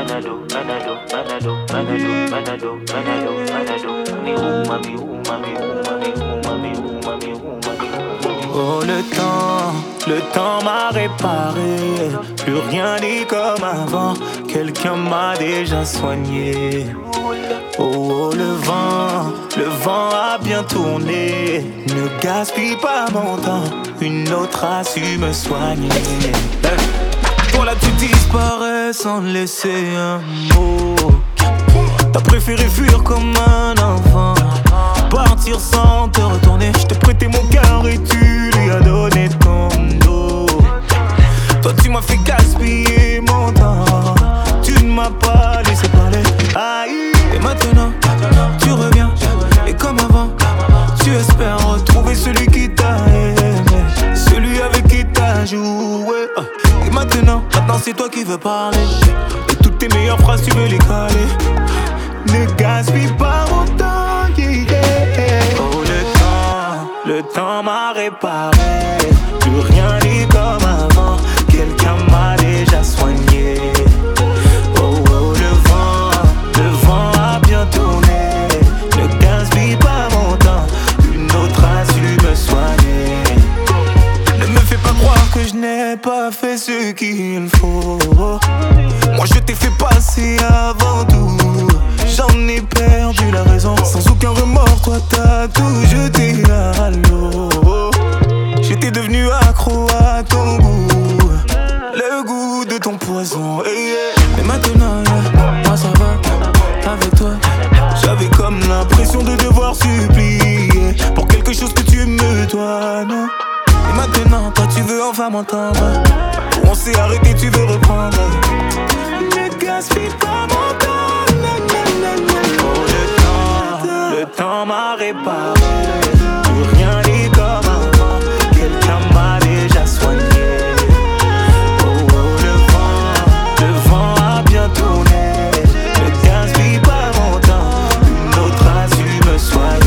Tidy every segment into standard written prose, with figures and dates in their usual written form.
Oh le temps m'a réparé. Plus rien n'est comme avant. Quelqu'un m'a déjà soigné. Oh le vent a bien tourné. Ne gaspille pas mon temps. Une autre a su me soigner. Toi là tu disparais sans laisser un mot. T'as préféré fuir comme un enfant, partir sans te retourner. Je t'ai prêté mon cœur et tu lui as donné ton dos. Toi tu m'as fait gaspiller mon temps. Tu ne m'as pas laissé parler. Aïe. Et maintenant tu reviens. Et comme avant tu espères retrouver celui qui t'a aimé, celui avec qui t'as joué. Et maintenant c'est toi qui veux parler. Et toutes tes meilleures phrases tu veux les caler. Ne gaspille pas mon temps, yeah. Oh le temps m'a réparé. Plus rien n'est comme avant. Quelqu'un m'a déjà soigné. Oh le vent a bien tourné. Ne gaspille pas mon temps. Une autre a su me soigner. Ne me fais pas croire que je n'ai pas fait ce qu'il faut. Moi je t'ai fait passer avant tout. J'en ai perdu la raison. Sans aucun remords, toi t'as tout jeté à l'eau. J'étais devenu accro à ton goût, le goût de ton poison. Et maintenant, moi ça va avec toi. J'avais comme l'impression de devoir supplier pour quelque chose que tu me dois, non. Et maintenant, toi tu veux enfin m'entendre. On s'est arrêté, tu veux reprendre. Ne gaspille pas mon temps. Le temps m'a réparé. Plus rien n'est comme avant. Quelqu'un m'a déjà soigné. Oh le vent a bien tourné. Ne gaspille pas mon temps. Une autre a su me soigner.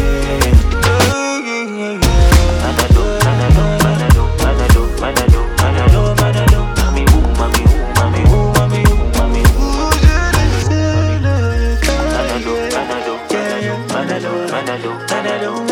Manado.